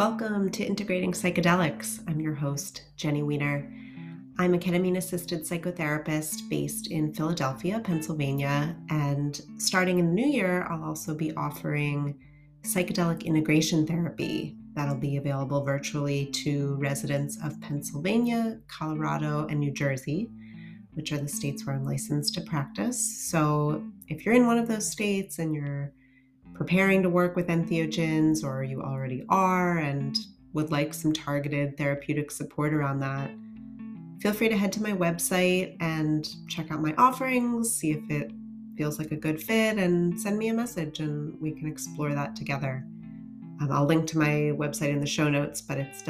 Welcome to Integrating Psychedelics. I'm your host, Jenny Weiner. I'm a ketamine-assisted psychotherapist based in Philadelphia, Pennsylvania, and starting in the new year, I'll also be offering psychedelic integration therapy that'll be available virtually to residents of Pennsylvania, Colorado, and New Jersey, which are the states where I'm licensed to practice. So if you're in one of those states and you're preparing to work with entheogens, or you already are and would like some targeted therapeutic support around that, feel free to head to my website and check out my offerings, see if it feels like a good fit, and send me a message and we can explore that together. I'll link to my website in the show notes, but it's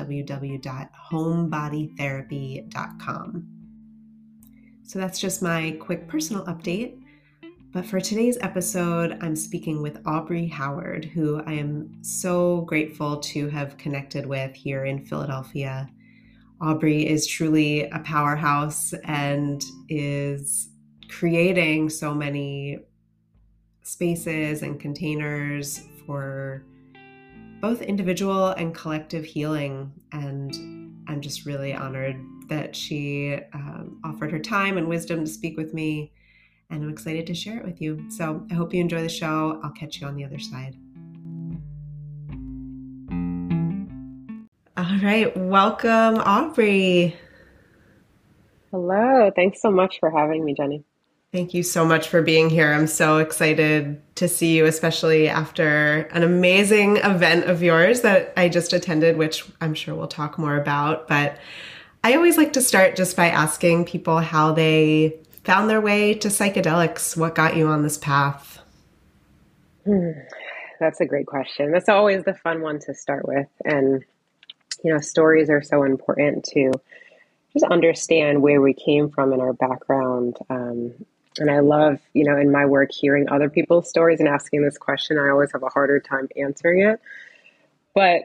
www.homebodytherapy.com. So that's just my quick personal update. But for today's episode, I'm speaking with Aubrey Howard, who I am so grateful to have connected with here in Philadelphia. Aubrey is truly a powerhouse and is creating so many spaces and containers for both individual and collective healing. And I'm just really honored that she offered her time and wisdom to speak with me. And I'm excited to share it with you. So I hope you enjoy the show. I'll catch you on the other side. All right. Welcome, Aubrey. Hello. Thanks so much for having me, Jenny. Thank you so much for being here. I'm so excited to see you, especially after an amazing event of yours that I just attended, which I'm sure we'll talk more about. But I always like to start just by asking people how they found their way to psychedelics. What got you on this path? That's a great question. That's always the fun one to start with. And, stories are so important to just understand where we came from in our background. And I love, in my work, hearing other people's stories and asking this question. I always have a harder time answering it. But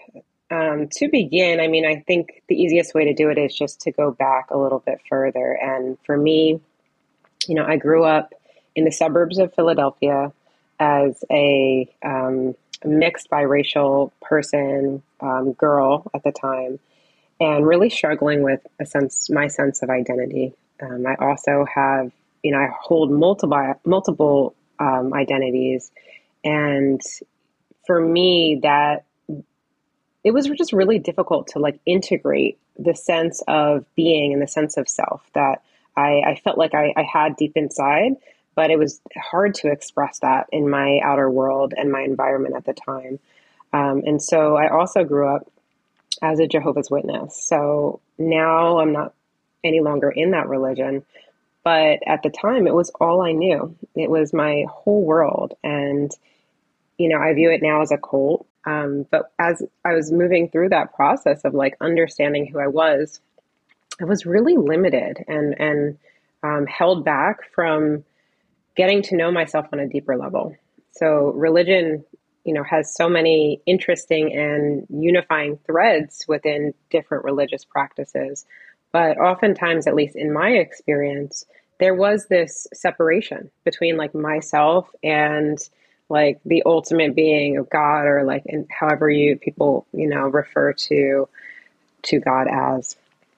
to begin, I think the easiest way to do it is just to go back a little bit further. And for me, I grew up in the suburbs of Philadelphia as a mixed biracial person, girl at the time, and really struggling with my sense of identity. I also have, I hold multiple identities, and for me, that it was just really difficult to integrate the sense of being and the sense of self that I felt like I had deep inside, but it was hard to express that in my outer world and my environment at the time. And so I also grew up as a Jehovah's Witness. So now I'm not any longer in that religion, but at the time it was all I knew. It was my whole world. And, I view it now as a cult. But as I was moving through that process of understanding who I was really limited and held back from getting to know myself on a deeper level. So religion, has so many interesting and unifying threads within different religious practices. But oftentimes, at least in my experience, there was this separation between myself and the ultimate being of God, or and however people, refer to God as,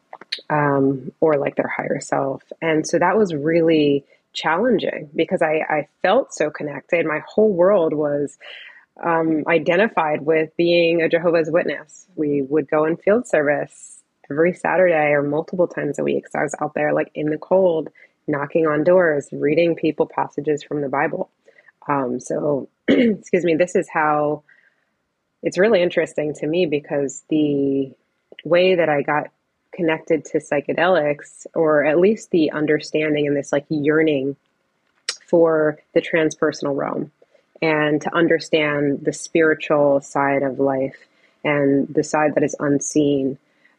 or their higher self. And so that was really challenging because I felt so connected. My whole world was identified with being a Jehovah's Witness. We would go in field service every Saturday or multiple times a week. So I was out there in the cold, knocking on doors, reading people passages from the Bible. So, excuse me, this is how it's really interesting to me, because the way that I got connected to psychedelics, or at least the understanding and this yearning for the transpersonal realm, and to understand the spiritual side of life and the side that is unseen,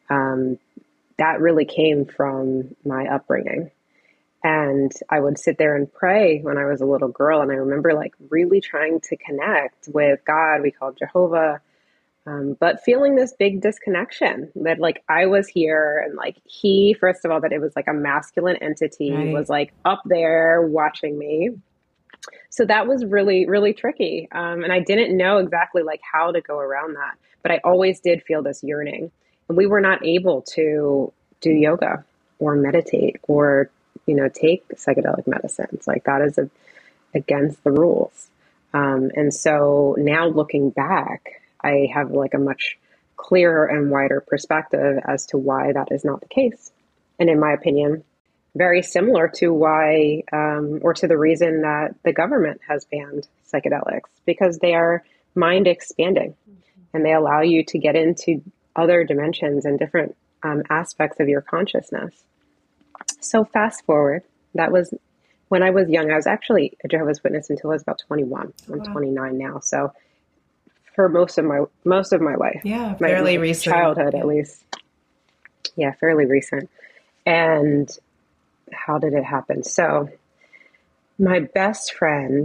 that really came from my upbringing. And I would sit there and pray when I was a little girl. And I remember really trying to connect with God. We called Jehovah, but feeling this big disconnection that I was here, and he, first of all, that it was a masculine entity, Right. was up there watching me. So that was really, really tricky. And I didn't know exactly like how to go around that, but I always did feel this yearning. And we were not able to do yoga or meditate or, take psychedelic medicines. Like that is against the rules. And so now looking back, I have like a much clearer and wider perspective as to why that is not the case. And in my opinion, very similar to why, or to the reason that the government has banned psychedelics, because they are mind expanding and they allow you to get into other dimensions and different aspects of your consciousness. So fast forward, that was when I was young. I was actually a Jehovah's Witness until I was about 21. I'm Wow. 29 now. So for most of my life, Yeah, my fairly recent. childhood, Yeah. at least. Yeah, fairly recent. And how did it happen? So my best friend,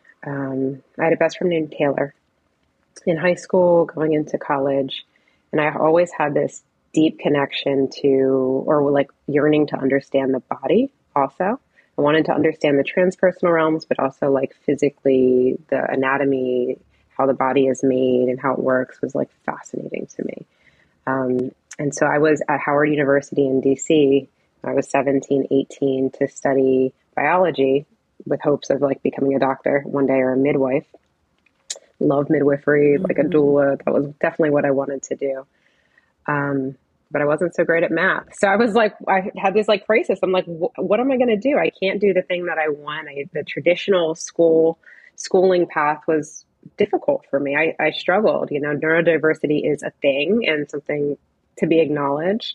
I had a best friend named Taylor in high school, going into college. And I always had this deep connection to, or like yearning to understand the body also. I wanted to understand the transpersonal realms, but also like physically the anatomy, how the body is made and how it works was like fascinating to me. And so I was at Howard University in DC. I was 17, 18 to study biology with hopes of like becoming a doctor one day or a midwife. Love midwifery, like a doula. That was definitely what I wanted to do. But I wasn't so great at math. So I was like, I had this like crisis. I'm like, what am I going to do? I can't do the thing that I want. The traditional schooling path was difficult for me. I struggled. Neurodiversity is a thing and something to be acknowledged.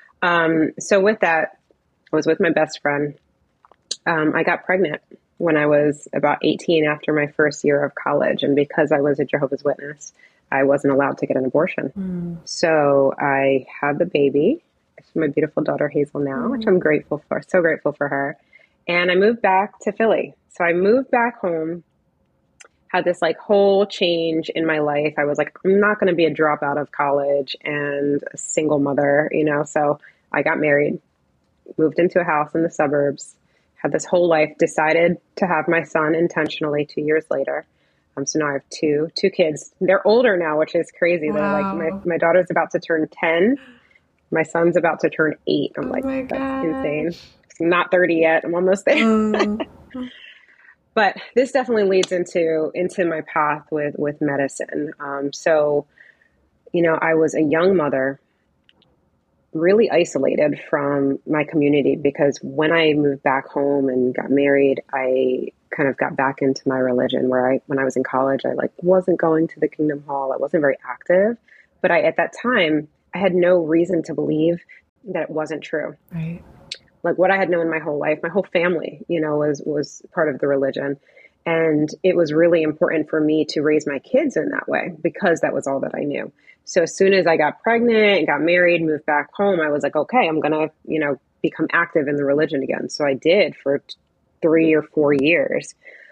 So with that, I was with my best friend. I got pregnant when I was about 18 after my first year of college. And because I was a Jehovah's Witness, I wasn't allowed to get an abortion. So I had the baby. It's my beautiful daughter, Hazel, now, which I'm grateful for. So grateful for her. And I moved back to Philly. So I moved back home, had this like whole change in my life. I was like, I'm not going to be a dropout of college and a single mother, So I got married, moved into a house in the suburbs, had this whole life, decided to have my son intentionally 2 years later. So now I have two kids. They're older now, which is crazy. They're like, my daughter's about to turn 10. My son's about to turn 8. I'm like, my that's gosh. insane. I'm not 30 yet. I'm almost there. But this definitely leads into my path with medicine. So, I was a young mother, really isolated from my community, because when I moved back home and got married, I kind of got back into my religion, where when I was in college, I like wasn't going to the Kingdom Hall. I wasn't very active, but at that time, I had no reason to believe that it wasn't true. Right. Like what I had known my whole life, my whole family, was part of the religion. And it was really important for me to raise my kids in that way, because that was all that I knew. So as soon as I got pregnant and got married, moved back home, I was like, okay, I'm going to, become active in the religion again. So I did for 3 or 4 years.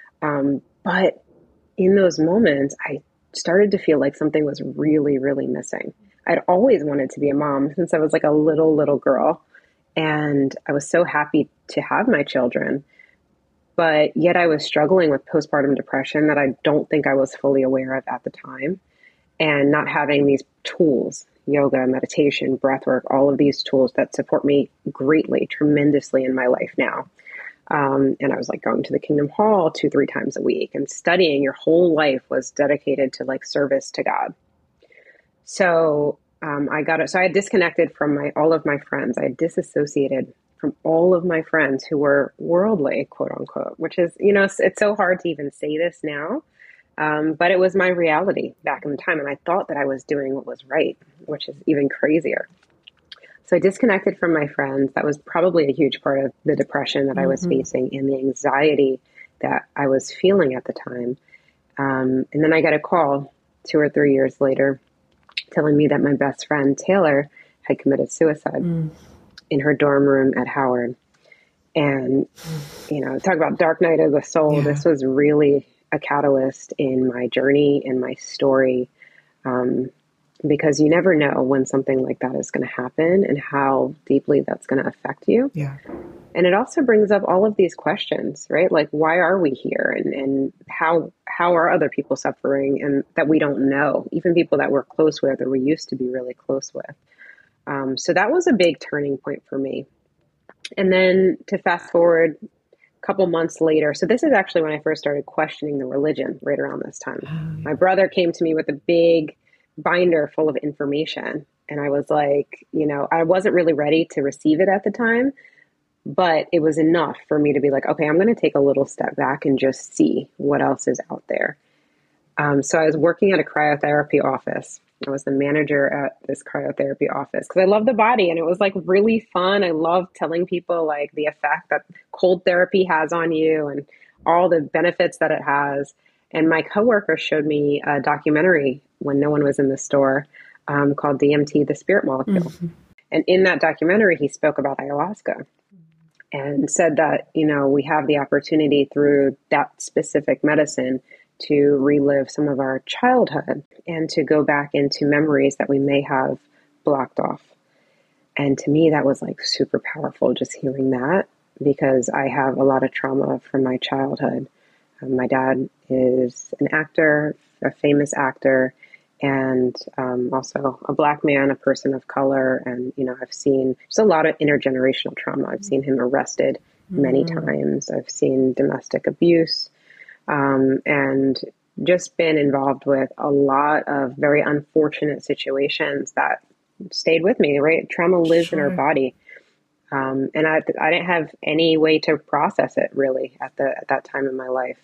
But in those moments, I started to feel like something was really, really missing. I'd always wanted to be a mom since I was like a little girl. And I was so happy to have my children. But yet I was struggling with postpartum depression that I don't think I was fully aware of at the time. And not having these tools, yoga, meditation, breathwork, all of these tools that support me greatly, tremendously in my life now. And I was like going to the Kingdom Hall 2-3 times a week, and studying. Your whole life was dedicated to like service to God. So I got it. So I had disconnected from all of my friends. I had disassociated from all of my friends who were worldly, quote unquote, which is, it's so hard to even say this now. But it was my reality back in the time. And I thought that I was doing what was right, which is even crazier. So I disconnected from my friends. That was probably a huge part of the depression that I was facing and the anxiety that I was feeling at the time. And then I got a call 2 or 3 years later telling me that my best friend, Taylor, had committed suicide in her dorm room at Howard. And, talk about dark night of the soul. Yeah. This was really a catalyst in my journey and my story. because you never know when something like that is going to happen and how deeply that's going to affect you. Yeah. And it also brings up all of these questions, right? Like, why are we here? And how are other people suffering and that we don't know, even people that we're close with or we used to be really close with. So that was a big turning point for me. And then to fast forward a couple months later, so this is actually when I first started questioning the religion, right around this time. My brother came to me with a big binder full of information. And I was like, I wasn't really ready to receive it at the time, but it was enough for me to be like, okay, I'm going to take a little step back and just see what else is out there. So I was working at a cryotherapy office. I was the manager at this cryotherapy office because I love the body, and it was like really fun. I love telling people like the effect that cold therapy has on you and all the benefits that it has. And my coworker showed me a documentary when no one was in the store, called DMT, the Spirit Molecule. Mm-hmm. And in that documentary, he spoke about ayahuasca and said that, we have the opportunity through that specific medicine to relive some of our childhood and to go back into memories that we may have blocked off. And to me, that was like super powerful just hearing that, because I have a lot of trauma from my childhood. My dad is an actor, a famous actor, and also a Black man, a person of color. And, I've seen just a lot of intergenerational trauma. I've seen him arrested many times. I've seen domestic abuse. And just been involved with a lot of very unfortunate situations that stayed with me, right? Trauma lives in our body. And I didn't have any way to process it really at that time in my life.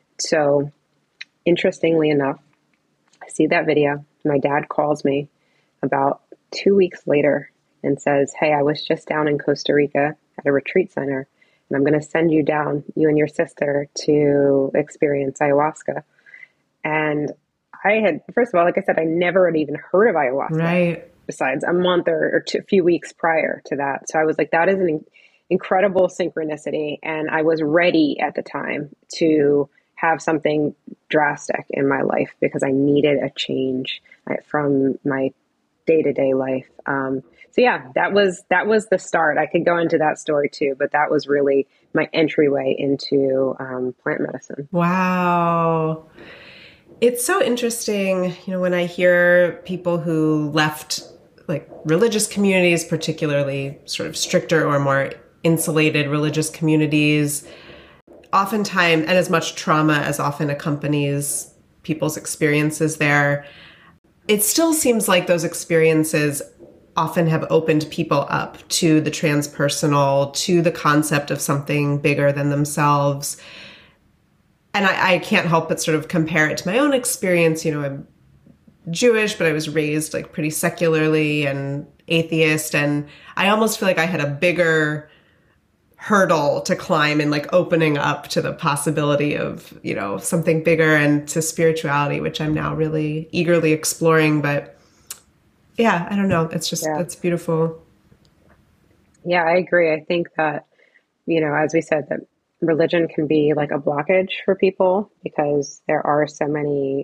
So interestingly enough, I see that video. My dad calls me about 2 weeks later and says, "Hey, I was just down in Costa Rica at a retreat center, and I'm going to send you down, you and your sister, to experience ayahuasca." And I had, first of all, like I said, I never had even heard of ayahuasca, right, besides a month or a few weeks prior to that. So I was like, that is an incredible synchronicity. And I was ready at the time to have something drastic in my life because I needed a change from my day-to-day life. So yeah, that was the start. I could go into that story too, but that was really my entryway into plant medicine. Wow. It's so interesting, when I hear people who left like religious communities, particularly sort of stricter or more insulated religious communities, oftentimes, and as much trauma as often accompanies people's experiences there, it still seems like those experiences often have opened people up to the transpersonal, to the concept of something bigger than themselves. And I can't help but sort of compare it to my own experience. I'm Jewish, but I was raised like pretty secularly and atheist. And I almost feel like I had a bigger hurdle to climb in like opening up to the possibility of, something bigger and to spirituality, which I'm now really eagerly exploring. But yeah, I don't know. It's just, It's beautiful. Yeah, I agree. I think that, as we said, that religion can be like a blockage for people because there are so many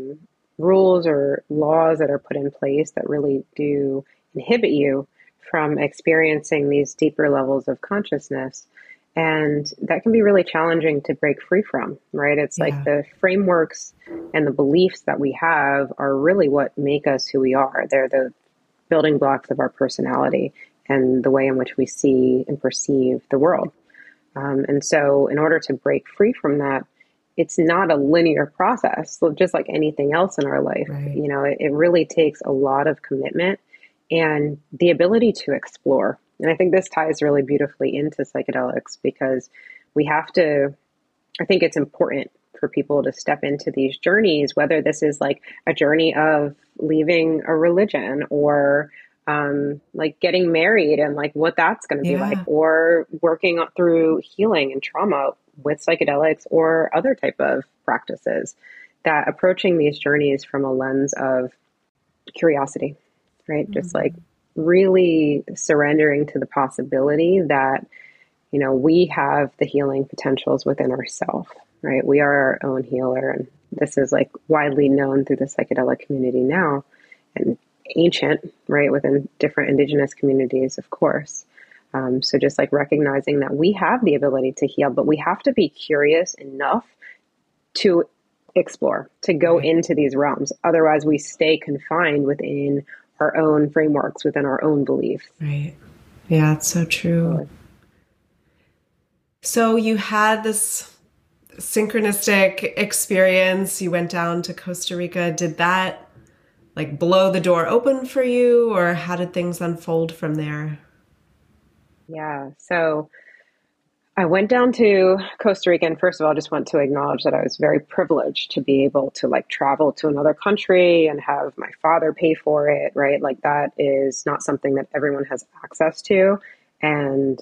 rules or laws that are put in place that really do inhibit you from experiencing these deeper levels of consciousness. And that can be really challenging to break free from, right? It's like the frameworks and the beliefs that we have are really what make us who we are. They're the building blocks of our personality and the way in which we see and perceive the world. And so in order to break free from that, it's not a linear process, just like anything else in our life. Right. It really takes a lot of commitment and the ability to explore. And I think this ties really beautifully into psychedelics because I think it's important for people to step into these journeys, whether this is like a journey of leaving a religion or like getting married and like what that's going to be like, or working through healing and trauma with psychedelics or other type of practices, that approaching these journeys from a lens of curiosity, right? Mm-hmm. Just like really surrendering to the possibility that, we have the healing potentials within ourselves, right? We are our own healer. And this is like widely known through the psychedelic community now. and ancient, right, within different indigenous communities, of course. So just like recognizing that we have the ability to heal, but we have to be curious enough to explore, to go into these realms. Otherwise, we stay confined within our own frameworks, within our own beliefs. Right. Yeah, it's so true. So you had this synchronistic experience. You went down to Costa Rica. Did that like blow the door open for you, or how did things unfold from there? Yeah. So I went down to Costa Rica, and first of all, I just want to acknowledge that I was very privileged to be able to like travel to another country and have my father pay for it, right? Like that is not something that everyone has access to. And,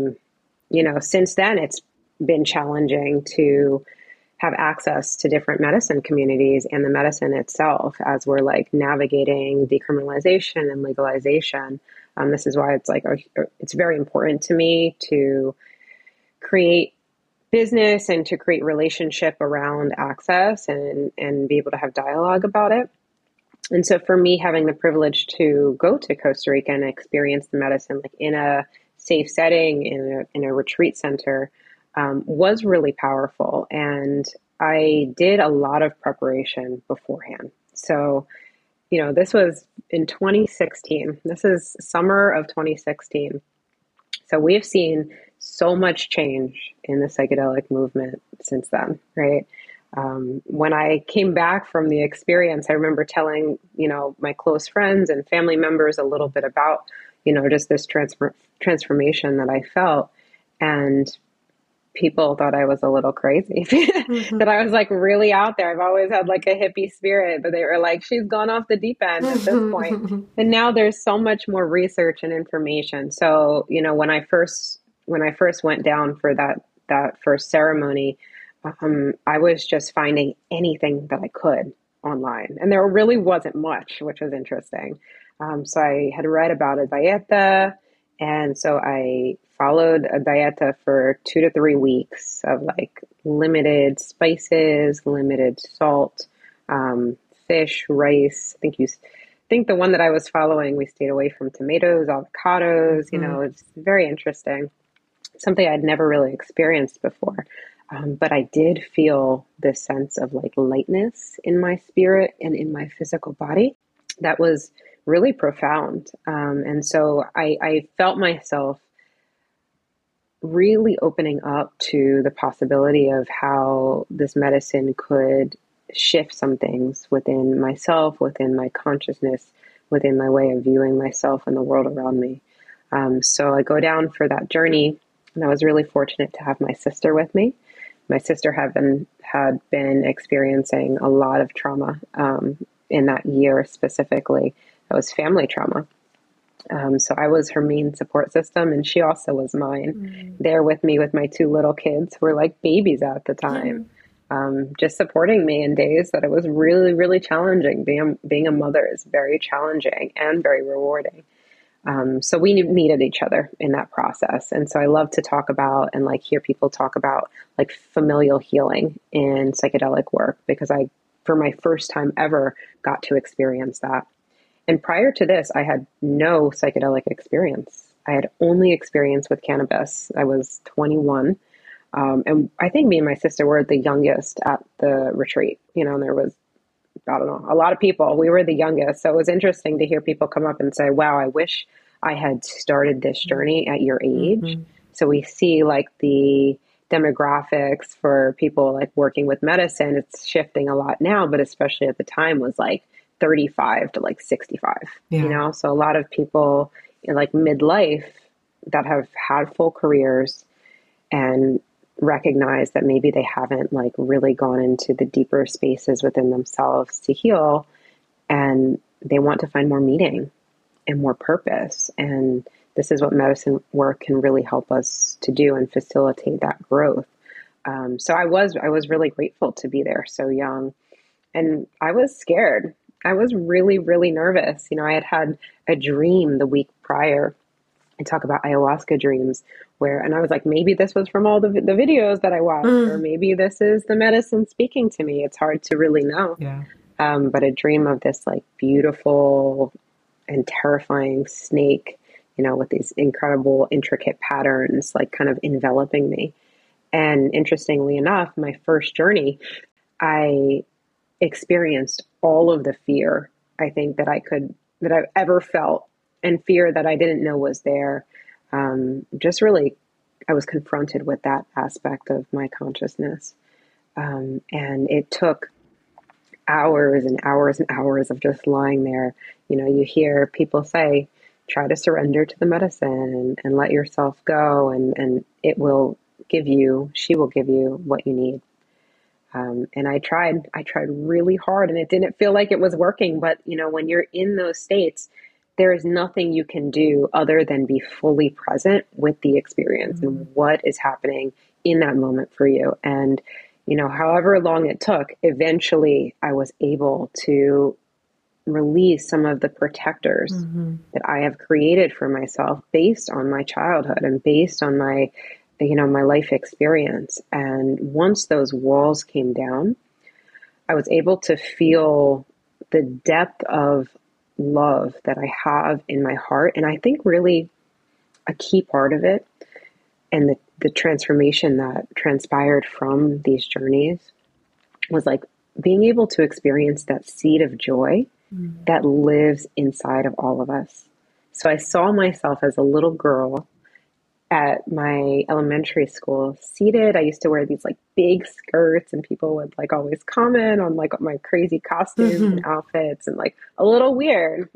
since then it's been challenging to have access to different medicine communities and the medicine itself as we're like navigating decriminalization and legalization. This is why it's like, it's very important to me to create business and to create relationship around access and be able to have dialogue about it. And so for me, having the privilege to go to Costa Rica and experience the medicine like in a safe setting, in a retreat center, was really powerful. And I did a lot of preparation beforehand. So, this was in 2016. This is summer of 2016. So we have seen so much change in the psychedelic movement since then, right? When I came back from the experience, I remember telling, my close friends and family members a little bit about, just this transformation that I felt. And people thought I was a little crazy, that I was like really out there. I've always had like a hippie spirit, but they were like, she's gone off the deep end at this point. And now there's so much more research and information. So, when I first went down for that first ceremony, I was just finding anything that I could online. And there really wasn't much, which was interesting. So I had read about a dieta. And so I followed a dieta for 2 to 3 weeks of like limited spices, limited salt, fish, rice. I think the one that I was following, we stayed away from tomatoes, avocados, it's very interesting. Something I'd never really experienced before. But I did feel this sense of like lightness in my spirit and in my physical body that was really profound. And so I felt myself really opening up to the possibility of how this medicine could shift some things within myself, within my consciousness, within my way of viewing myself and the world around me. So I go down for that journey, and I was really fortunate to have my sister with me. My sister had been experiencing a lot of trauma in that year specifically. That was family trauma. So I was her main support system, and she also was mine, there with me with my 2 little kids who were like babies at the time, just supporting me in days that it was really, really challenging. Being a mother is very challenging and very rewarding. So we needed each other in that process. And so I love to talk about and like hear people talk about like familial healing in psychedelic work, because I, for my first time ever, got to experience that. And prior to this, I had no psychedelic experience. I had only experience with cannabis. I was 21. And I think me and my sister were the youngest at the retreat, and there was, I don't know, a lot of people. We were the youngest. So it was interesting to hear people come up and say, wow, I wish I had started this journey at your age. Mm-hmm. So we see like the demographics for people like working with medicine, it's shifting a lot now, but especially at the time was like 35 to like 65, So a lot of people in like midlife that have had full careers and recognize that maybe they haven't like really gone into the deeper spaces within themselves to heal, and they want to find more meaning and more purpose. And this is what medicine work can really help us to do and facilitate that growth. So I was really grateful to be there so young, and I was scared. I was really, really nervous. I had a dream the week prior. I talk about ayahuasca dreams and I was like, maybe this was from all the videos that I watched, or maybe this is the medicine speaking to me. It's hard to really know. Yeah. but a dream of this like beautiful and terrifying snake, with these incredible, intricate patterns, like kind of enveloping me. And interestingly enough, my first journey, I experienced all of the fear I think that I've ever felt, and fear that I didn't know was there. Just really, I was confronted with that aspect of my consciousness. And it took hours and hours and hours of just lying there. You hear people say, try to surrender to the medicine and let yourself go, and she will give you what you need. And I tried really hard, and it didn't feel like it was working. But, when you're in those states, there is nothing you can do other than be fully present with the experience and what is happening in that moment for you. And, however long it took, eventually I was able to release some of the protectors that I have created for myself based on my childhood and based on my life experience. And once those walls came down, I was able to feel the depth of love that I have in my heart. And I think really a key part of it, and the transformation that transpired from these journeys, was like being able to experience that seed of joy that lives inside of all of us. So I saw myself as a little girl at my elementary school, seated. I used to wear these like big skirts, and people would like always comment on like my crazy costumes and outfits, and like a little weird,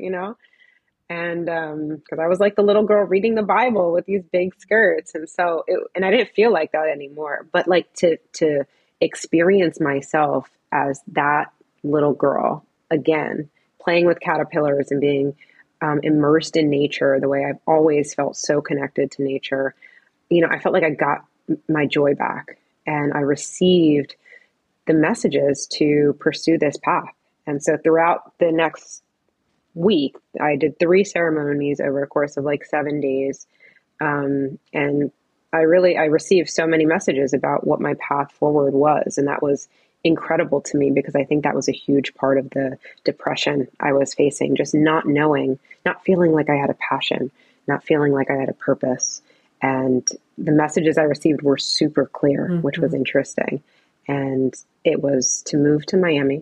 And because I was like the little girl reading the Bible with these big skirts, and and I didn't feel like that anymore. But like to experience myself as that little girl again, playing with caterpillars and being immersed in nature the way I've always felt so connected to nature. I felt like I got my joy back, and I received the messages to pursue this path. And so throughout the next week, I did 3 ceremonies over a course of like 7 days. And I received so many messages about what my path forward was. And that was incredible to me, because I think that was a huge part of the depression I was facing, just not knowing, not feeling like I had a passion, not feeling like I had a purpose. And the messages I received were super clear, which was interesting. And it was to move to Miami,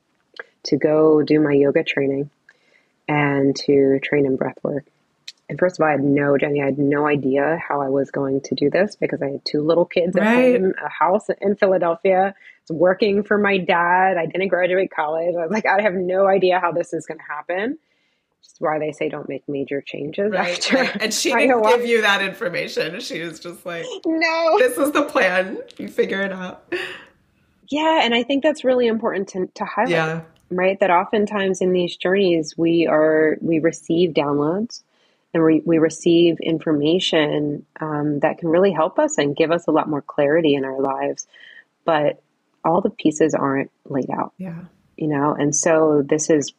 to go do my yoga training, and to train in breath work. And first of all, Jenny, I had no idea how I was going to do this, because I had 2 little kids at home, a house in Philadelphia. I was working for my dad. I didn't graduate college. I was like, I have no idea how this is going to happen. Which is why they say don't make major changes after. Right. And she didn't give you that information. She was just like, no, this is the plan. You figure it out. Yeah. And I think that's really important to highlight. Yeah. Right? That oftentimes in these journeys, we receive downloads, and we receive information that can really help us and give us a lot more clarity in our lives. But all the pieces aren't laid out. Yeah. And so this is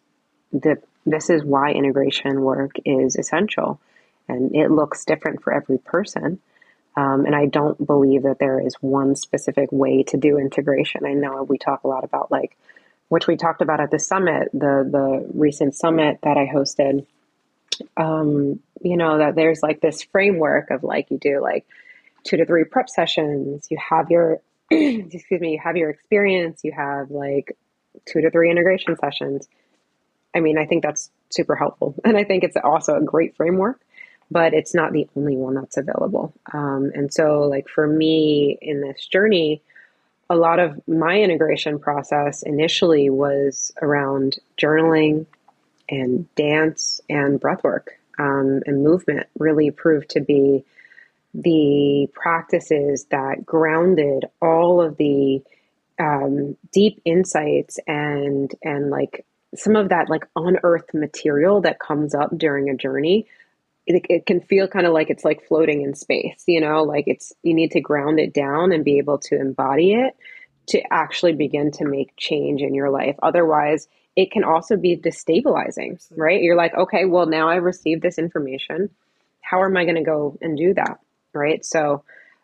why integration work is essential, and it looks different for every person. And I don't believe that there is one specific way to do integration. I know we talk a lot about which we talked about at the summit, the recent summit that I hosted, that there's like this framework of like, you do like 2 to 3 prep sessions, you have your, you have your experience, you have like 2 to 3 integration sessions. I mean, I think that's super helpful. And I think it's also a great framework, but it's not the only one that's available. And so like for me in this journey, a lot of my integration process initially was around journaling and dance and breathwork, and movement really proved to be the practices that grounded all of the deep insights and like some of that like unearthed material that comes up during a journey. It can feel kind of like it's like floating in space, like you need to ground it down and be able to embody it to actually begin to make change in your life. Otherwise, it can also be destabilizing, right? You're like, okay, well, now I received this information. How am I going to go and do that? Right. So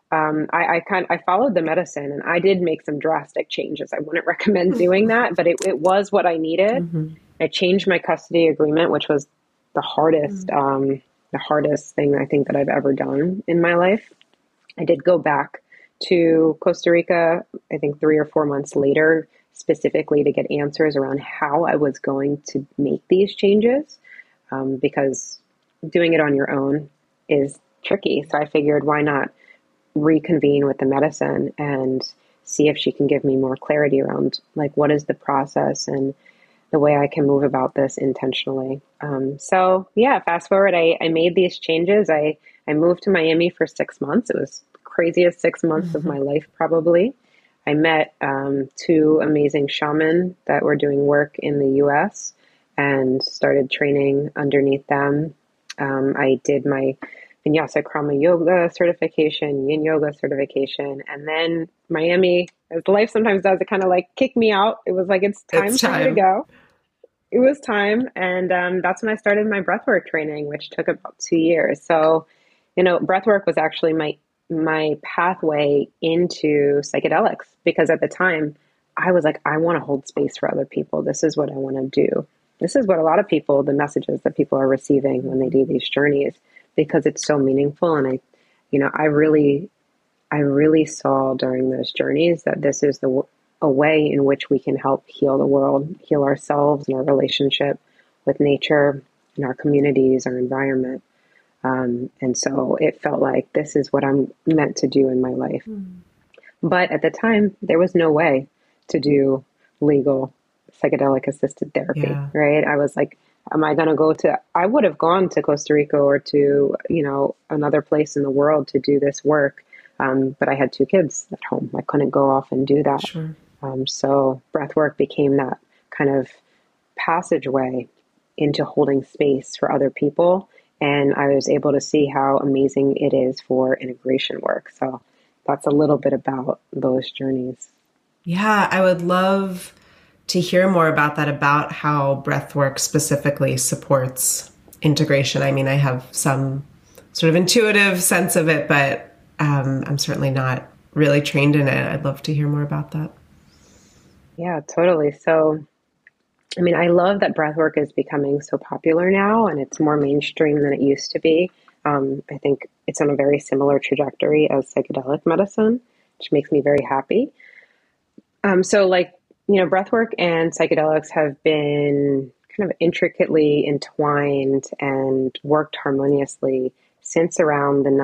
I followed the medicine, and I did make some drastic changes. I wouldn't recommend doing that, but it was what I needed. Mm-hmm. I changed my custody agreement, which was the hardest, Mm. the hardest thing I think that I've ever done in my life. I did go back to Costa Rica, I think 3 or 4 months later, specifically to get answers around how I was going to make these changes, because doing it on your own is tricky. So I figured, why not reconvene with the medicine and see if she can give me more clarity around like what is the process and the way I can move about this intentionally. So yeah, fast forward, I made these changes. I moved to Miami for 6 months. It was the craziest 6 months of Mm-hmm. my life, probably. I met two amazing shamans that were doing work in the US and started training underneath them. I did my Vinyasa Krama Yoga certification, Yin Yoga certification, and then Miami, as life sometimes does, it kind of like kicked me out. It was like, it's It's time for you to time. go. It was time. And that's when I started my breathwork training, which took about 2 years. So, breathwork was actually my pathway into psychedelics, because at the time I was like, I want to hold space for other people. This is what I want to do. This is what a lot of people, the messages that people are receiving when they do these journeys, because it's so meaningful. And I really saw during those journeys that this is a way in which we can help heal the world, heal ourselves and our relationship with nature and our communities, our environment. And so it felt like this is what I'm meant to do in my life. Mm. But at the time, there was no way to do legal psychedelic assisted therapy, Yeah, right? I was like, am I going to I would have gone to Costa Rica or to, another place in the world to do this work. But I had 2 kids at home. I couldn't go off and do that. sure. So breath work became that kind of passageway into holding space for other people. And I was able to see how amazing it is for integration work. So that's a little bit about those journeys. Yeah, I would love to hear more about that, about how breathwork specifically supports integration. I mean, I have some sort of intuitive sense of it, but I'm certainly not really trained in it. I'd love to hear more about that. Yeah, totally. So, I mean, I love that breathwork is becoming so popular now and it's more mainstream than it used to be. I think it's on a very similar trajectory as psychedelic medicine, which makes me very happy. So like, breathwork and psychedelics have been kind of intricately entwined and worked harmoniously since around the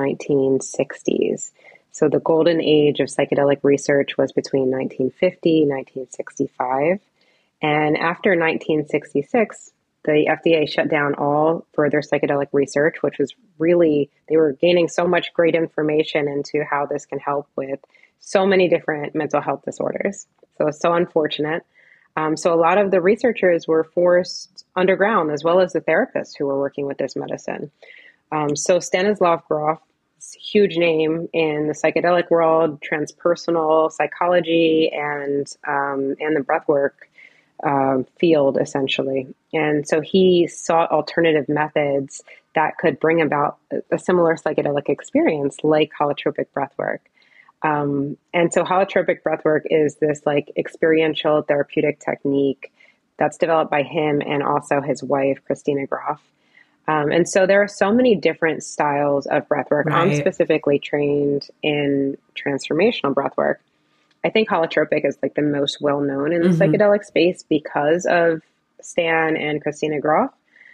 1960s. So the golden age of psychedelic research was between 1950 and 1965. And after 1966, the FDA shut down all further psychedelic research, which was really, they were gaining so much great information into how this can help with so many different mental health disorders. So it's so unfortunate. So a lot of the researchers were forced underground, as well as the therapists who were working with this medicine. So Stanislav Grof, huge name in the psychedelic world, transpersonal psychology, and the breathwork field, essentially. And so he sought alternative methods that could bring about a similar psychedelic experience, like holotropic breathwork. And so holotropic breathwork is this like experiential therapeutic technique that's developed by him and also his wife, Christina Groff. And so there are so many different styles of breathwork. I'm Right. specifically trained in transformational breathwork. I think holotropic is like the most well known in the Hmm. psychedelic space because of Stan and Christina Groff.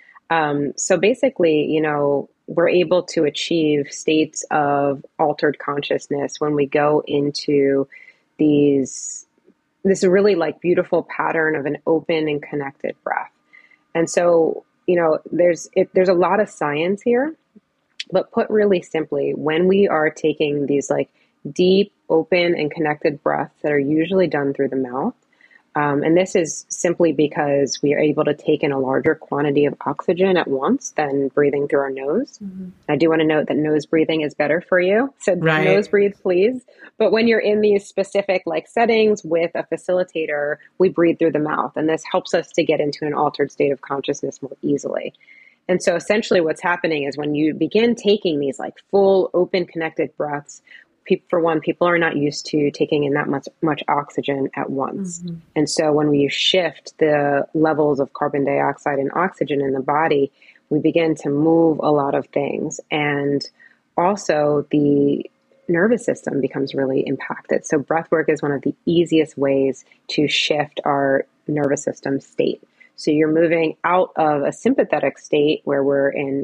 So basically, we're able to achieve states of altered consciousness when we go into these this really like beautiful pattern of an open and connected breath. And so, there's a lot of science here, but put really simply, when we are taking these like deep, open, and connected breaths that are usually done through the mouth, and this is simply because we are able to take in a larger quantity of oxygen at once than breathing through our nose. Hmm. I do want to note that nose breathing is better for you. So nose Right. breathe, please. But when you're in these specific like settings with a facilitator, we breathe through the mouth. And this helps us to get into an altered state of consciousness more easily. And so essentially what's happening is when you begin taking these like full open connected breaths, for one, people are not used to taking in that much oxygen at once. Mm-hmm. And so when we shift the levels of carbon dioxide and oxygen in the body, we begin to move a lot of things. And also the nervous system becomes really impacted. So breath work is one of the easiest ways to shift our nervous system state. So you're moving out of a sympathetic state where we're in,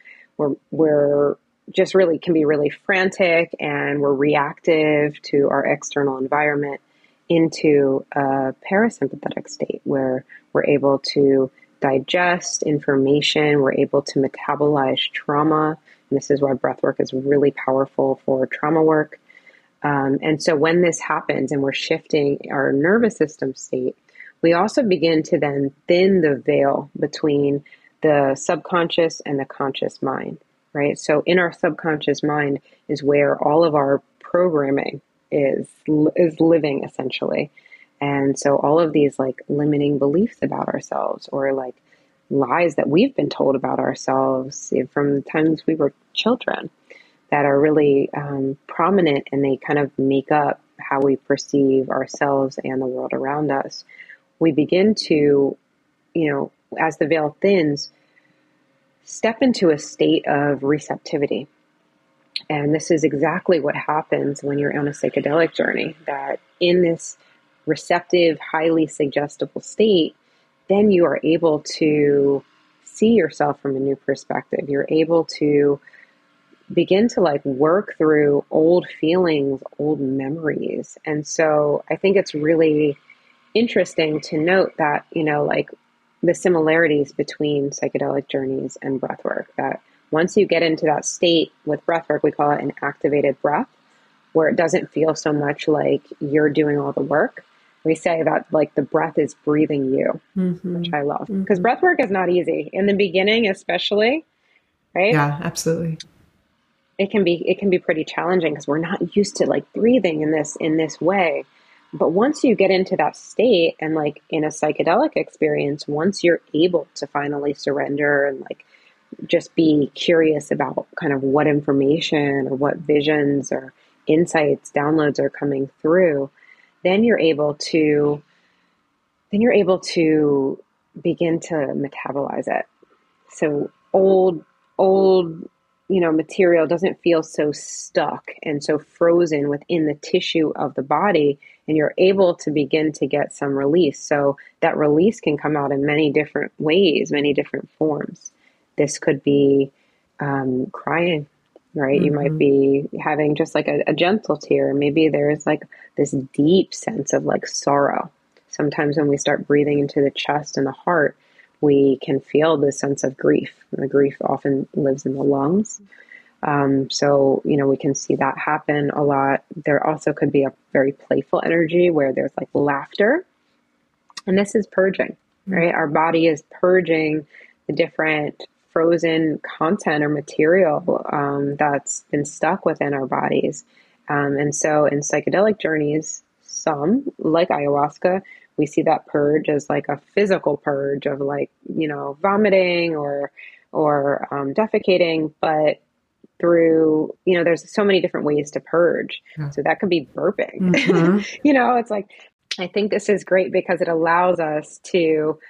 we're just really can be really frantic and we're reactive to our external environment, into a parasympathetic state where we're able to digest information, we're able to metabolize trauma. And this is why breath work is really powerful for trauma work. And so when this happens and we're shifting our nervous system state, we also begin to then thin the veil between the subconscious and the conscious mind, right? So in our subconscious mind is where all of our programming is living essentially. And so all of these like limiting beliefs about ourselves, or like lies that we've been told about ourselves from the times we were children, that are really prominent, and they kind of make up how we perceive ourselves and the world around us. We begin to, as the veil thins, step into a state of receptivity. And this is exactly what happens when you're on a psychedelic journey, that in this receptive, highly suggestible state, then you are able to see yourself from a new perspective. You're able to begin to like work through old feelings, old memories. And so I think it's really interesting to note that, like the similarities between psychedelic journeys and breathwork, that once you get into that state with breathwork, we call it an activated breath, where it doesn't feel so much like you're doing all the work. We say that like the breath is breathing you, which I love, because breathwork is not easy in the beginning, especially, right? Yeah, absolutely. It can be pretty challenging because we're not used to like breathing in this way. But once you get into that state, and like in a psychedelic experience, once you're able to finally surrender and like just be curious about kind of what information or what visions or insights, downloads are coming through, then you're able to begin to metabolize it. So old material doesn't feel so stuck and so frozen within the tissue of the body, and you're able to begin to get some release. So that release can come out in many different ways, many different forms. This could be crying, right? You might be having just like a gentle tear. Maybe there's like this deep sense of like sorrow. Sometimes when we start breathing into the chest and the heart, we can feel this sense of grief. The grief often lives in the lungs. So, we can see that happen a lot. There also could be a very playful energy where there's like laughter. And this is purging, right? Our body is purging the different frozen content or material that's been stuck within our bodies. And so in psychedelic journeys, some, like ayahuasca, we see that purge as like a physical purge of like, vomiting or defecating, but through, there's so many different ways to purge. Yeah. So that could be burping. It's like, I think this is great because it allows us to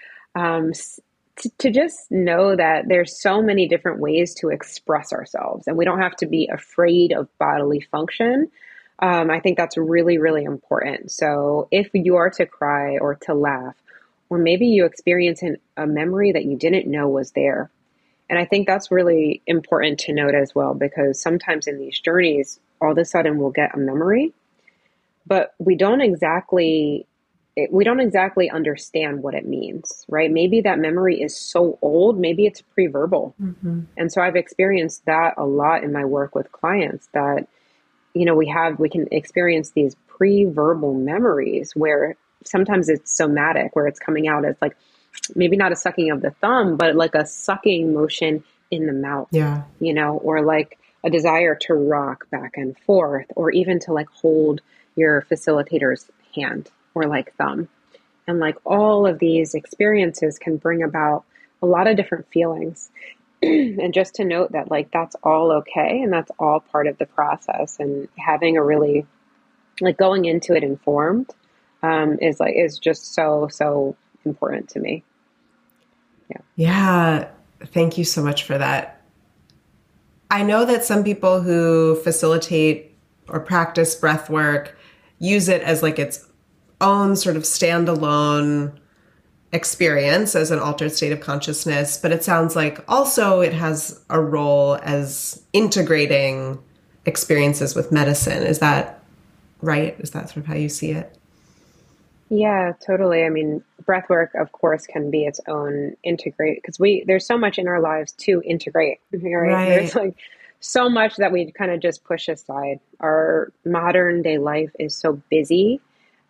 just know that there's so many different ways to express ourselves, and we don't have to be afraid of bodily function. I think that's really, really important. So if you are to cry or to laugh, or maybe you experience a memory that you didn't know was there. And I think that's really important to note as well, because sometimes in these journeys, all of a sudden we'll get a memory, but we don't exactly understand what it means, right? Maybe that memory is so old, maybe it's pre-verbal. And so I've experienced that a lot in my work with clients, that we can experience these pre-verbal memories where sometimes it's somatic, where it's coming out as like, maybe not a sucking of the thumb, but like a sucking motion in the mouth, or like a desire to rock back and forth, or even to like hold your facilitator's hand or like thumb. And like all of these experiences can bring about a lot of different feelings. And just to note that like that's all okay and that's all part of the process, and having a really like going into it informed is just so important to me. Yeah. Yeah. Thank you so much for that. I know that some people who facilitate or practice breath work use it as like its own sort of standalone experience as an altered state of consciousness, but it sounds like also it has a role as integrating experiences with medicine. Is that right? Is that sort of how you see it? Yeah, totally. I mean, breath work, of course, can be its own integrate because there's so much in our lives to integrate, right? There's Right. like so much that we kind of just push aside. Our modern day life is so busy.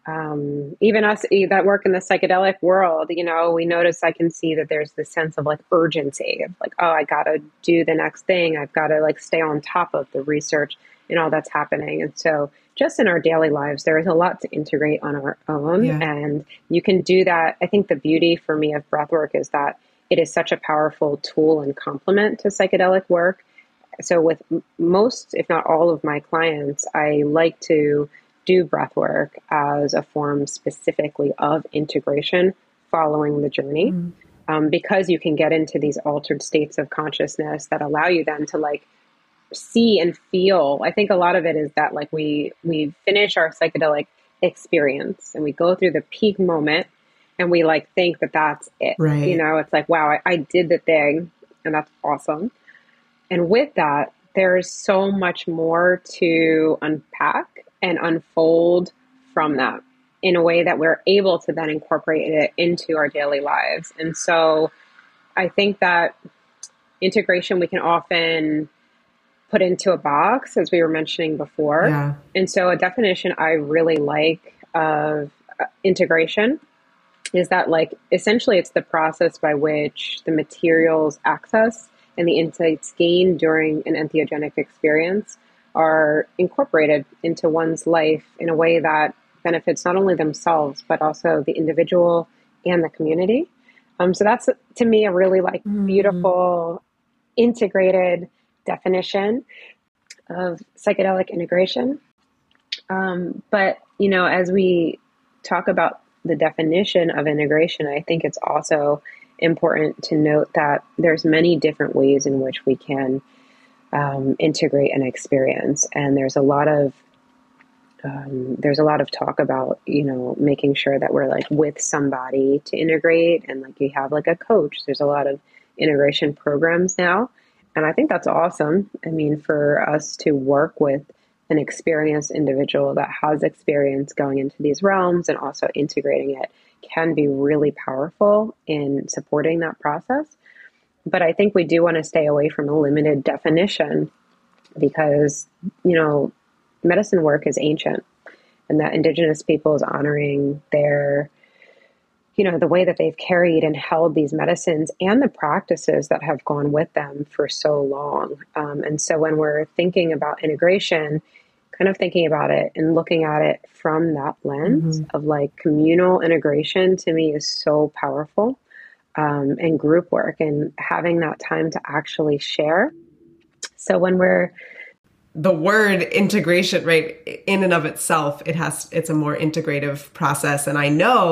Even us that work in the psychedelic world, we notice, I can see that there's this sense of like urgency of like, oh, I gotta do the next thing. I've got to like stay on top of the research and all that's happening. And so just in our daily lives, there is a lot to integrate on our own. Yeah. And you can do that. I think the beauty for me of breath work is that it is such a powerful tool and complement to psychedelic work. So with most, if not all of my clients, I like to do breath work as a form specifically of integration following the journey. Mm. Because you can get into these altered states of consciousness that allow you then to like see and feel. I think a lot of it is that like we finish our psychedelic experience and we go through the peak moment and we like think that that's it. Right. It's like, wow, I did the thing and that's awesome. And with that, there's so much more to unpack and unfold from that in a way that we're able to then incorporate it into our daily lives. And so I think that integration we can often put into a box, as we were mentioning before. Yeah. And so a definition I really like of integration is that like essentially it's the process by which the materials access and the insights gained during an entheogenic experience are incorporated into one's life in a way that benefits not only themselves but also the individual and the community. So that's to me a really like Mm. beautiful integrated definition of psychedelic integration. But as we talk about the definition of integration, I think it's also important to note that there's many different ways in which we can integrate an experience, and there's a lot of talk about making sure that we're like with somebody to integrate, and like you have like a coach. There's a lot of integration programs now, and I think that's awesome. I mean, for us to work with an experienced individual that has experience going into these realms and also integrating it can be really powerful in supporting that process. But I think we do want to stay away from a limited definition because, medicine work is ancient, and that indigenous peoples honoring their, the way that they've carried and held these medicines and the practices that have gone with them for so long. And so when we're thinking about integration, kind of thinking about it and looking at it from that lens Mm-hmm. of like communal integration to me is so powerful. And group work and having that time to actually share. So when we're The word integration, right, in and of itself, it's a more integrative process. And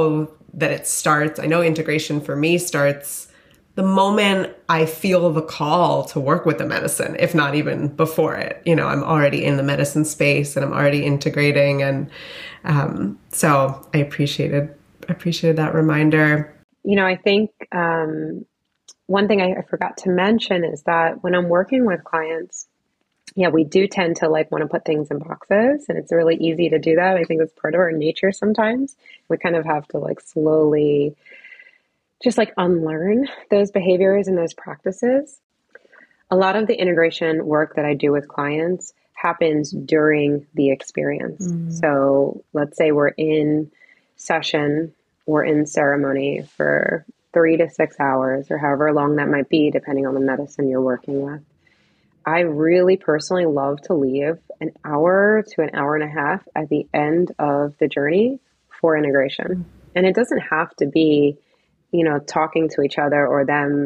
I know integration for me starts the moment I feel the call to work with the medicine, if not even before it. I'm already in the medicine space and I'm already integrating. And so I appreciated that reminder. I think one thing I forgot to mention is that when I'm working with clients, yeah, we do tend to like want to put things in boxes, and it's really easy to do that. I think it's part of our nature sometimes. We kind of have to like slowly just like unlearn those behaviors and those practices. A lot of the integration work that I do with clients happens during the experience. Mm. So let's say we're in session, we're in ceremony for 3 to 6 hours or however long that might be, depending on the medicine you're working with. I really personally love to leave an hour to an hour and a half at the end of the journey for integration. And it doesn't have to be, talking to each other or them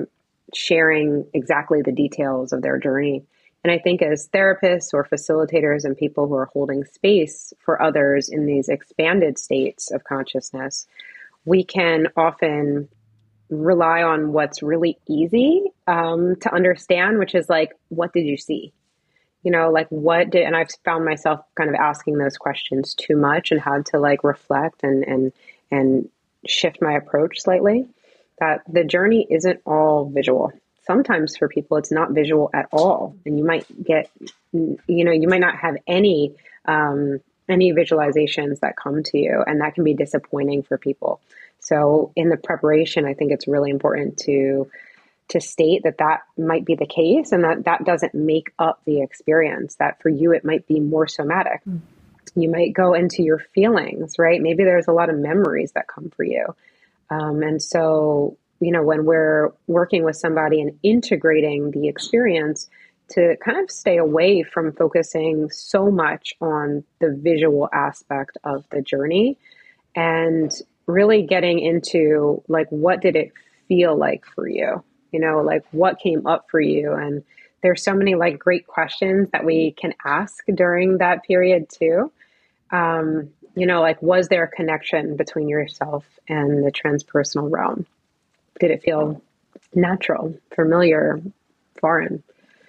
sharing exactly the details of their journey. And I think as therapists or facilitators and people who are holding space for others in these expanded states of consciousness, we can often rely on what's really easy to understand, which is like, what did you see? Like and I've found myself kind of asking those questions too much and had to like reflect and shift my approach slightly, that the journey isn't all visual. Sometimes for people, it's not visual at all. And you might you might not have any visualizations that come to you, and that can be disappointing for people. So in the preparation, I think it's really important to state that might be the case, and that doesn't make up the experience, that for you, it might be more somatic. You might go into your feelings, right? Maybe there's a lot of memories that come for you. And so, when we're working with somebody and integrating the experience, to kind of stay away from focusing so much on the visual aspect of the journey and really getting into like, what did it feel like for you? Like what came up for you? And there's so many like great questions that we can ask during that period too. Like, was there a connection between yourself and the transpersonal realm? Did it feel natural, familiar, foreign?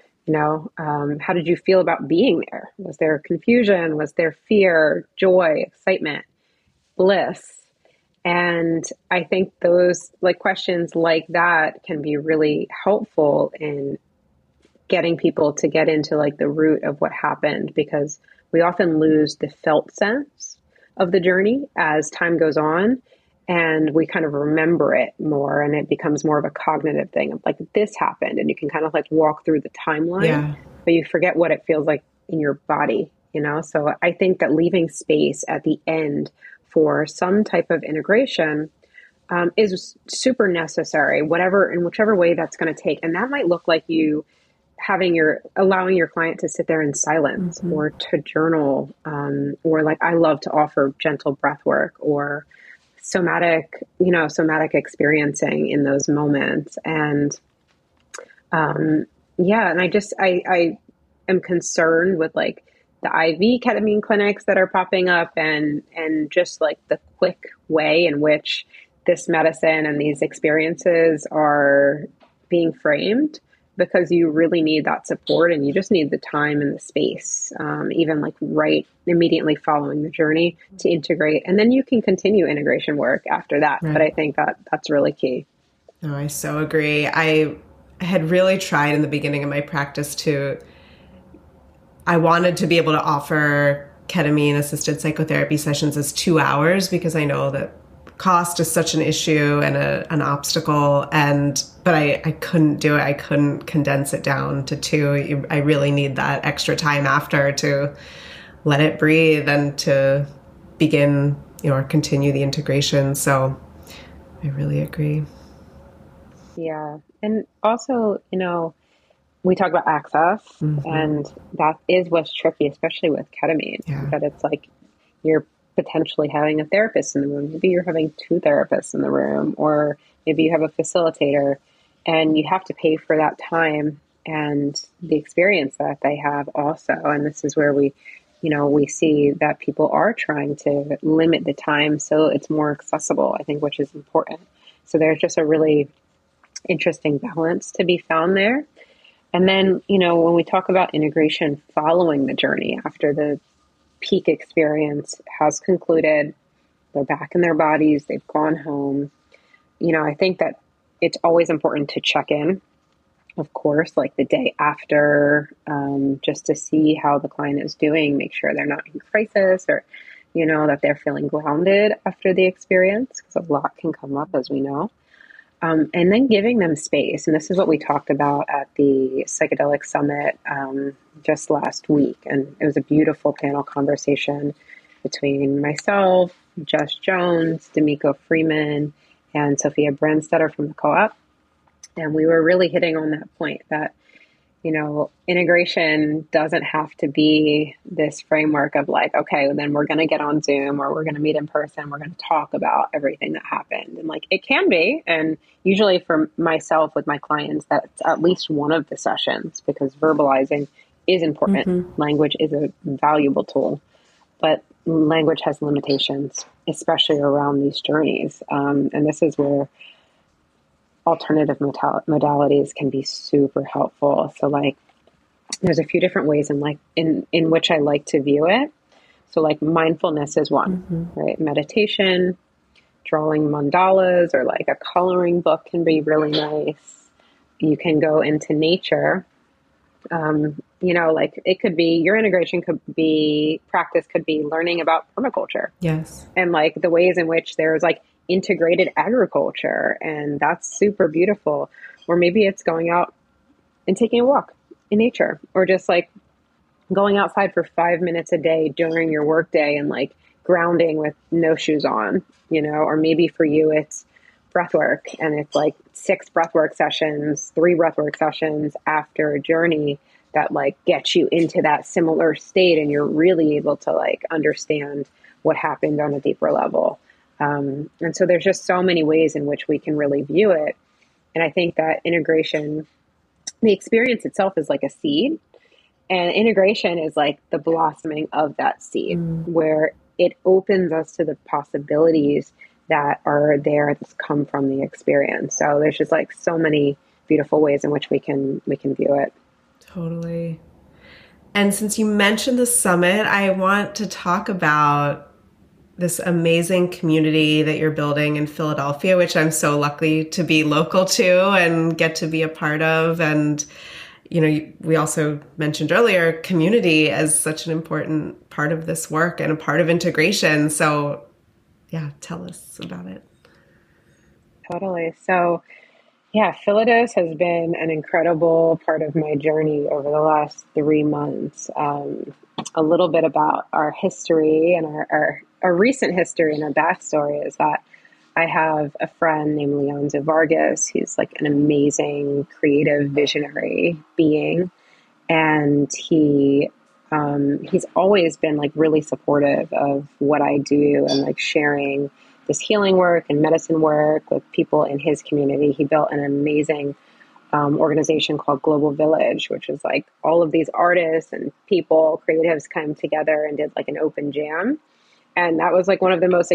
How did you feel about being there? Was there confusion? Was there fear, joy, excitement, bliss? And I think those like questions like that can be really helpful in getting people to get into like the root of what happened, because we often lose the felt sense of the journey as time goes on, and we kind of remember it more, and it becomes more of a cognitive thing of like, this happened, and you can kind of like walk through the timeline, but you forget what it feels like in your body, So I think that leaving space at the end for some type of integration is super necessary, in whichever way that's going to take. And that might look like you allowing your client to sit there in silence, or to journal, or like I love to offer gentle breath work or somatic experiencing in those moments. And and I am concerned with like the IV ketamine clinics that are popping up, and just like the quick way in which this medicine and these experiences are being framed, because you really need that support, and you just need the time and the space, even like right immediately following the journey, to integrate. And then you can continue integration work after that. Right. But I think that's really key. No, I so agree. I had really tried in the beginning of my practice I wanted to be able to offer ketamine assisted psychotherapy sessions as 2 hours, because I know that cost is such an issue and an obstacle. But I couldn't do it. I couldn't condense it down to 2. I really need that extra time after to let it breathe and to begin, or continue the integration. So I really agree. Yeah. And also, we talk about access, and that is what's tricky, especially with ketamine, that it's like you're potentially having a therapist in the room. Maybe you're having 2 therapists in the room, or maybe you have a facilitator, and you have to pay for that time and the experience that they have also. And this is where we see that people are trying to limit the time so it's more accessible, I think, which is important. So there's just a really interesting balance to be found there. And then, when we talk about integration following the journey, after the peak experience has concluded, they're back in their bodies, they've gone home, I think that it's always important to check in, of course, like the day after, just to see how the client is doing, make sure they're not in crisis, or, that they're feeling grounded after the experience, because a lot can come up, as we know. And then giving them space. And this is what we talked about at the Psychedelic Summit just last week. And it was a beautiful panel conversation between myself, Josh Jones, D'Amico Freeman, and Sophia Brandstetter from the Co-op. And we were really hitting on that point that, integration doesn't have to be this framework of like, okay, well, then we're going to get on Zoom or we're going to meet in person. We're going to talk about everything that happened. And like, it can be. And usually for myself with my clients, that's at least one of the sessions because verbalizing is important. Language is a valuable tool, but language has limitations, especially around these journeys. And this is where alternative modalities can be super helpful. So like there's a few different ways in which I like to view it. So like mindfulness is one, right? Meditation, drawing mandalas or like a coloring book can be really nice. You can go into nature. Like it could be your integration practice could be learning about permaculture. Yes. And like the ways in which there's like integrated agriculture, and that's super beautiful. Or maybe it's going out and taking a walk in nature, or just like going outside for 5 minutes a day during your workday and like grounding with no shoes on, or maybe for you it's breath work and it's like 6 breathwork sessions, 3 breathwork sessions after a journey that like get you into that similar state and you're really able to like understand what happened on a deeper level. And so there's just so many ways in which we can really view it. And I think that integration, the experience itself is like a seed, and integration is like the blossoming of that seed, where it opens us to the possibilities that are there that come from the experience. So there's just like so many beautiful ways in which we can view it. Totally. And since you mentioned the summit, I want to talk about this amazing community that you're building in Philadelphia, which I'm so lucky to be local to and get to be a part of. And, we also mentioned earlier community as such an important part of this work and a part of integration. So yeah, tell us about it. Totally. So yeah, Philados has been an incredible part of my journey over the last 3 months. A little bit about our history and our recent history and our backstory is that I have a friend named Leonzo Vargas, who's like an amazing creative visionary being. And he's always been like really supportive of what I do and like sharing this healing work and medicine work with people in his community. He built an amazing organization called Global Village, which is like all of these artists and people, creatives come together and did like an open jam. And that was like one of the most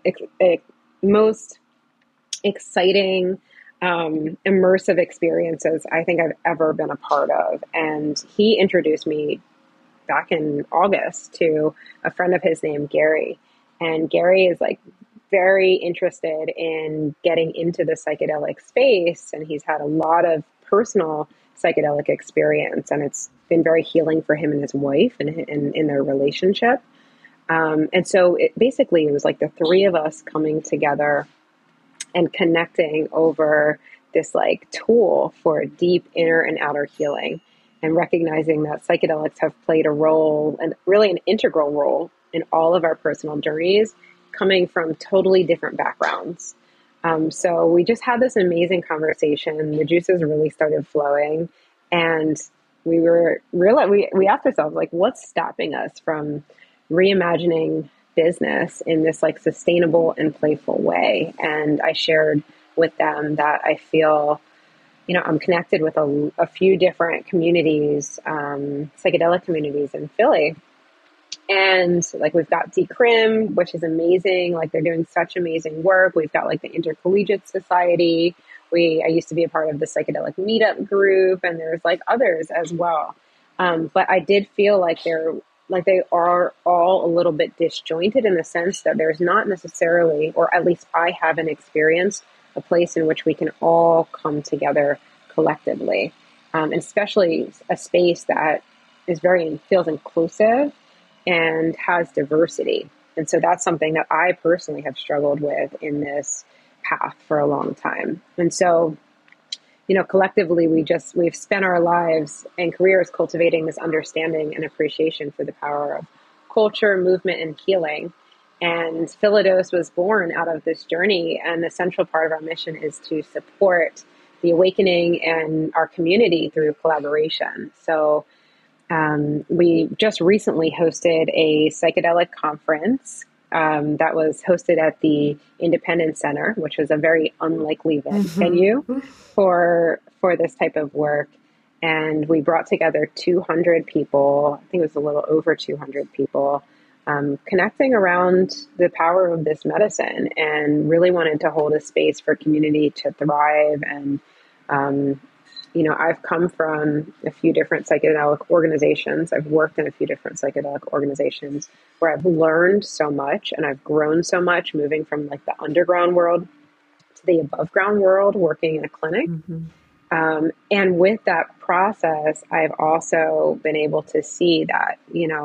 exciting, immersive experiences I think I've ever been a part of. And he introduced me back in August to a friend of his named Gary. And Gary is like very interested in getting into the psychedelic space. And he's had a lot of personal psychedelic experience. And it's been very healing for him and his wife and in their relationship. And so it was like the 3 of us coming together and connecting over this like tool for deep inner and outer healing, and recognizing that psychedelics have played a role, and really an integral role, in all of our personal journeys, coming from totally different backgrounds. So we just had this amazing conversation. The juices really started flowing, and we asked ourselves, like, what's stopping us from reimagining business in this like sustainable and playful way? And I shared with them that I feel, I'm connected with a few different communities, psychedelic communities in Philly. And like, we've got Decrim, which is amazing. Like, they're doing such amazing work. We've got like the Intercollegiate Society. I used to be a part of the psychedelic meetup group, and there's like others as well. But I did feel like they are all a little bit disjointed, in the sense that there's not necessarily, or at least I haven't experienced, a place in which we can all come together collectively, and especially a space that feels inclusive and has diversity. And so that's something that I personally have struggled with in this path for a long time. And so, collectively, we've spent our lives and careers cultivating this understanding and appreciation for the power of culture, movement, and healing. And Philados was born out of this journey. And the central part of our mission is to support the awakening and our community through collaboration. So we just recently hosted a psychedelic conference that was hosted at the Independence Center, which was a very unlikely venue for this type of work. And we brought together 200 people, I think it was a little over 200 people, connecting around the power of this medicine, and really wanted to hold a space for community to thrive. And I've come from a few different psychedelic organizations. I've worked in a few different psychedelic organizations where I've learned so much and I've grown so much, moving from like the underground world to the above ground world, working in a clinic. And with that process, I've also been able to see that,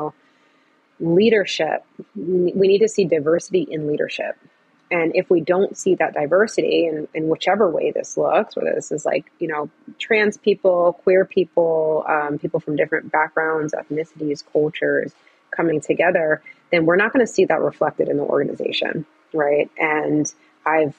leadership, we need to see diversity in leadership. And if we don't see that diversity in whichever way this looks, whether this is like, trans people, queer people, people from different backgrounds, ethnicities, cultures coming together, then we're not going to see that reflected in the organization, right? And I've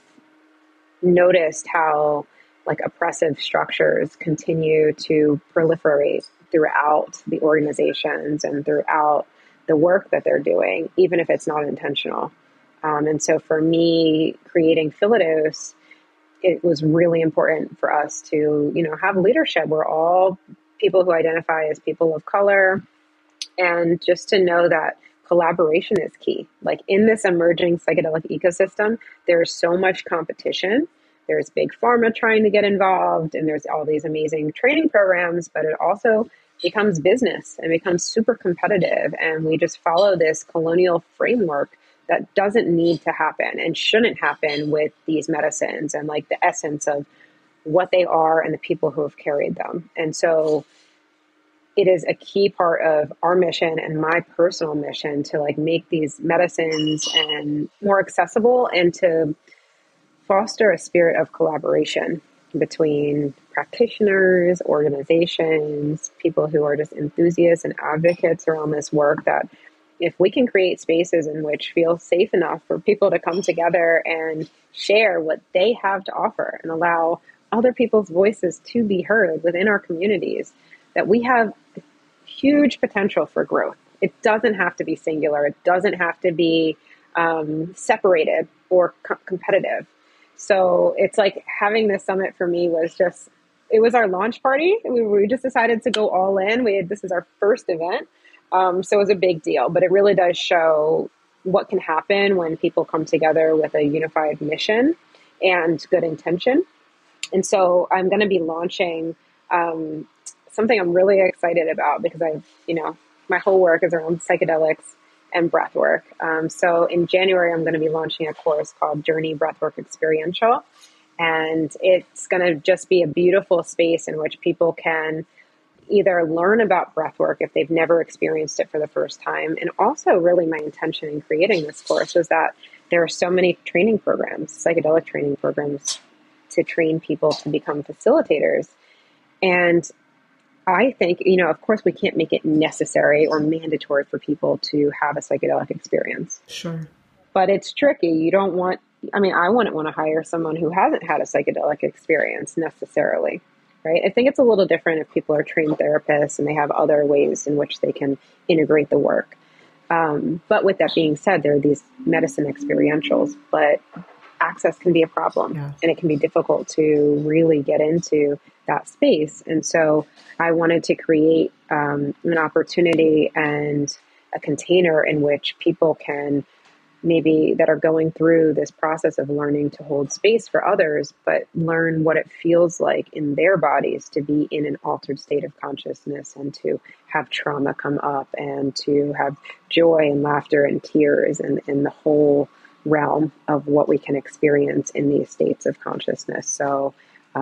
noticed how like oppressive structures continue to proliferate throughout the organizations and throughout the work that they're doing, even if it's not intentional. And so for me, creating Philados, it was really important for us to, have leadership. We're all people who identify as people of color, and just to know that collaboration is key. Like in this emerging psychedelic ecosystem, there's so much competition. There's big pharma trying to get involved, and there's all these amazing training programs, but it also becomes business and becomes super competitive. And we just follow this colonial framework that doesn't need to happen and shouldn't happen with these medicines and like the essence of what they are and the people who have carried them. And so it is a key part of our mission and my personal mission to like make these medicines and more accessible and to foster a spirit of collaboration between practitioners, organizations, people who are just enthusiasts and advocates around this work, that if we can create spaces in which feel safe enough for people to come together and share what they have to offer and allow other people's voices to be heard within our communities, that we have huge potential for growth. It doesn't have to be singular. It doesn't have to be separated or competitive. So it's like having this summit for me was just, it was our launch party. We just decided to go all in. This is our first event. So it was a big deal, but it really does show what can happen when people come together with a unified mission and good intention. And so I'm going to be launching something I'm really excited about, because my whole work is around psychedelics and breathwork. So in January, I'm going to be launching a course called Journey Breathwork Experiential. And it's going to just be a beautiful space in which people can either learn about breathwork if they've never experienced it for the first time. And also really my intention in creating this course was that there are so many training programs, psychedelic training programs, to train people to become facilitators. And I think, of course we can't make it necessary or mandatory for people to have a psychedelic experience. Sure. But it's tricky. You don't want, I wouldn't want to hire someone who hasn't had a psychedelic experience necessarily. Right? I think it's a little different if people are trained therapists and they have other ways in which they can integrate the work. But with that being said, there are these medicine experientials, but access can be a problem, and it can be difficult to really get into that space. And so I wanted to create an opportunity and a container in which people can maybe that are going through this process of learning to hold space for others, but learn what it feels like in their bodies to be in an altered state of consciousness and to have trauma come up and to have joy and laughter and tears and the whole realm of what we can experience in these states of consciousness. So,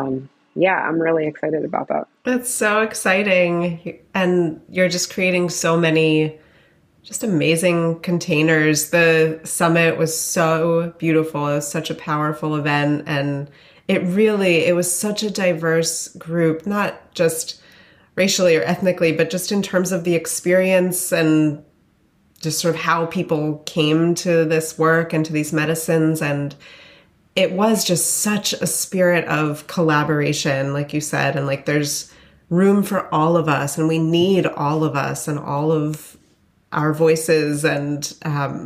I'm really excited about that. That's so exciting. And you're just creating so many just amazing containers. The summit was so beautiful. It was such a powerful event. And it was such a diverse group, not just racially or ethnically, but just in terms of the experience and just sort of how people came to this work and to these medicines. And it was just such a spirit of collaboration, like you said, and like there's room for all of us, and we need all of us and all of our voices, and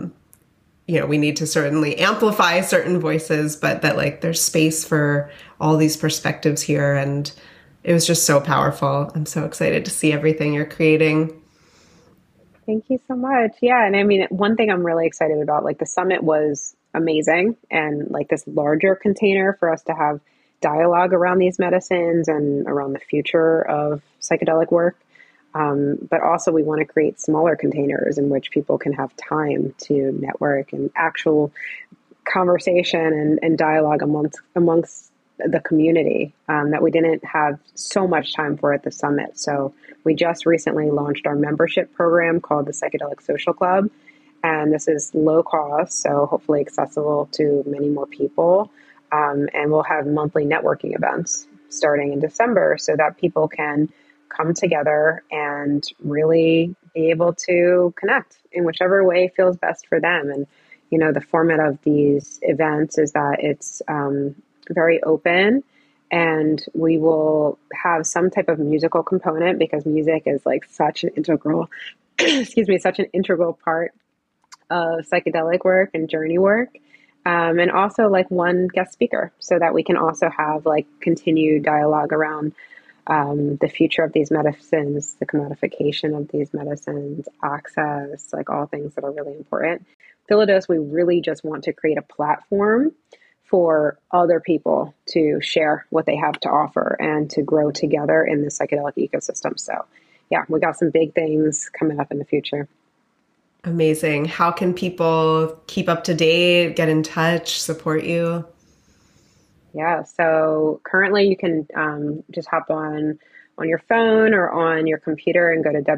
we need to certainly amplify certain voices, but that like there's space for all these perspectives here, and it was just so powerful. I'm so excited to see everything you're creating. Thank you so much. Yeah. And I mean, one thing I'm really excited about, like the summit was amazing and like this larger container for us to have dialogue around these medicines and around the future of psychedelic work. But also, we want to create smaller containers in which people can have time to network and actual conversation and dialogue amongst the community that we didn't have so much time for at the summit. So we just recently launched our membership program called the Psychedelic Social Club. And this is low cost, so hopefully accessible to many more people. And we'll have monthly networking events starting in December so that people can come together and really be able to connect in whichever way feels best for them. And, the format of these events is that it's very open, and we will have some type of musical component because music is like such an integral, such an integral part of psychedelic work and journey work. And also like one guest speaker so that we can also have like continued dialogue around the future of these medicines, the commodification of these medicines, access, like all things that are really important. Philodose, we really just want to create a platform for other people to share what they have to offer and to grow together in the psychedelic ecosystem. So yeah, we got some big things coming up in the future. Amazing. How can people keep up to date, get in touch, support you? Yeah, so currently you can just hop on your phone or on your computer and go to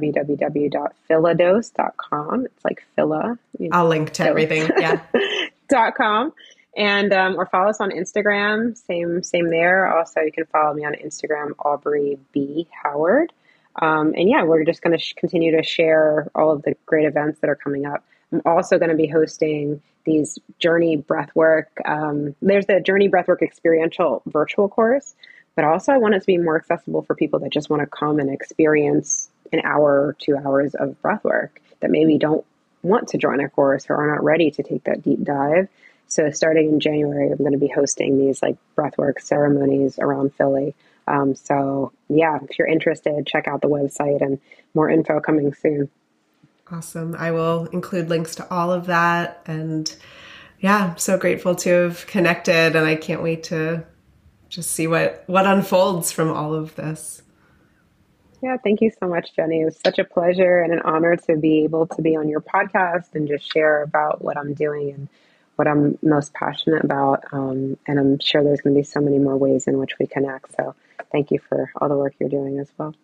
www.philodose.com. It's like Phila. I'll link to everything. Yeah. .com. And or follow us on Instagram. Same there. Also, you can follow me on Instagram, Aubrey B. Howard. And yeah, we're just going to continue to share all of the great events that are coming up. I'm also going to be hosting these Journey Breathwork. There's the Journey Breathwork experiential virtual course, but also I want it to be more accessible for people that just want to come and experience an hour or 2 hours of breathwork that maybe don't want to join a course or are not ready to take that deep dive. So starting in January, I'm going to be hosting these like breathwork ceremonies around Philly. So yeah, if you're interested, check out the website and more info coming soon. Awesome. I will include links to all of that. And yeah, I'm so grateful to have connected, and I can't wait to just see what unfolds from all of this. Yeah, thank you so much, Jenny. It was such a pleasure and an honor to be able to be on your podcast and just share about what I'm doing and what I'm most passionate about. And I'm sure there's going to be so many more ways in which we connect. So thank you for all the work you're doing as well.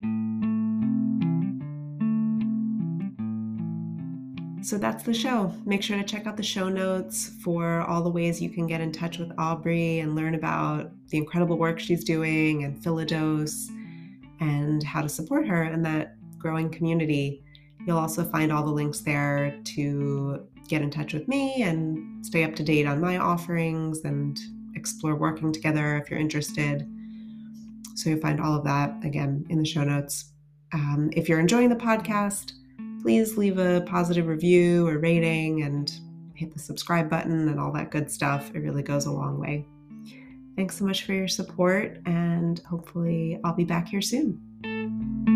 So that's the show. Make sure to check out the show notes for all the ways you can get in touch with Aubrey and learn about the incredible work she's doing and Philodose and how to support her in that growing community. You'll also find all the links there to get in touch with me and stay up to date on my offerings and explore working together if you're interested. So you'll find all of that, again, in the show notes. If you're enjoying the podcast, please leave a positive review or rating and hit the subscribe button and all that good stuff. It really goes a long way. Thanks so much for your support, and hopefully I'll be back here soon.